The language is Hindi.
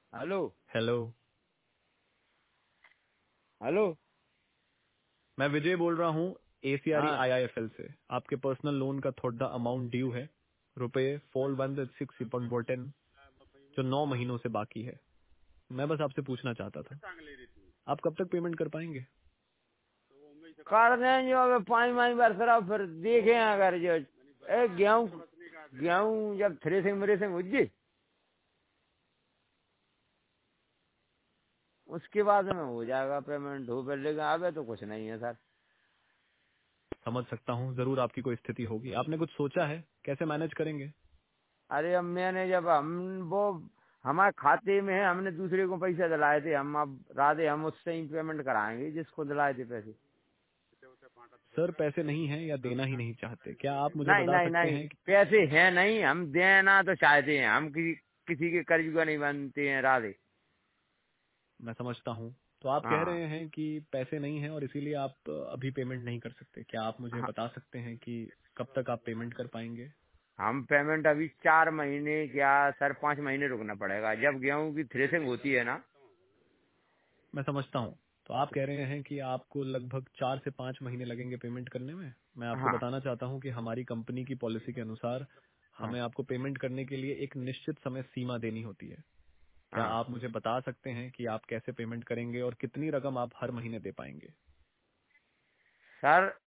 हेलो। हेलो। हेलो। मैं विजय बोल रहा हूँ एसीआरई हाँ। आईआईएफएल से। आपके पर्सनल लोन का थोड़ा अमाउंट ड्यू है, रुपए 416 जो 9 महीनों से बाकी है। मैं बस आपसे पूछना चाहता था, आप कब तक पेमेंट कर पाएंगे? कर दें जो अगर 5 महीने बरस रहा फिर देखें अगर जो गेहूँ गेहूँ जब थ्रेसिंग व्रेसिंग हो जाए उसके बाद में हो जाएगा पेमेंट हो, पर लेकिन अभी तो कुछ नहीं है सर। समझ सकता हूँ, जरूर आपकी कोई स्थिति होगी। आपने कुछ सोचा है कैसे मैनेज करेंगे? अरे अब मैंने जब हम वो हमारे खाते में है, हमने दूसरे को पैसे दिलाए थे, हम अब राधे हम उससे ही पेमेंट कराएंगे जिसको दिलाए थे पैसे। सर पैसे नहीं है या देना ही नहीं चाहते? क्या आप मुझे नहीं बता नहीं सकते नहीं, हैं पैसे हैं नहीं, हम देना तो चाहते हैं, हम किसी किसी के कर्ज का नहीं बनते हैं राधे। मैं समझता हूँ। तो आप कह हाँ रहे हैं कि पैसे नहीं है और इसीलिए आप अभी पेमेंट नहीं कर सकते। क्या आप मुझे हाँ, बता सकते हैं कि कब तक आप पेमेंट कर पाएंगे? हम पेमेंट अभी 4 महीने क्या सर 5 महीने रुकना पड़ेगा जब गेहूं की थ्रेसिंग होती है ना। मैं समझता हूँ। तो आप कह रहे हैं कि आपको लगभग 4 से 5 महीने लगेंगे पेमेंट करने में। मैं आपको हाँ बताना चाहता हूँ कि हमारी कंपनी की पॉलिसी के अनुसार हाँ हमें आपको पेमेंट करने के लिए एक निश्चित समय सीमा देनी होती है। क्या हाँ आप मुझे बता सकते हैं कि आप कैसे पेमेंट करेंगे और कितनी रकम आप हर महीने दे पाएंगे? सर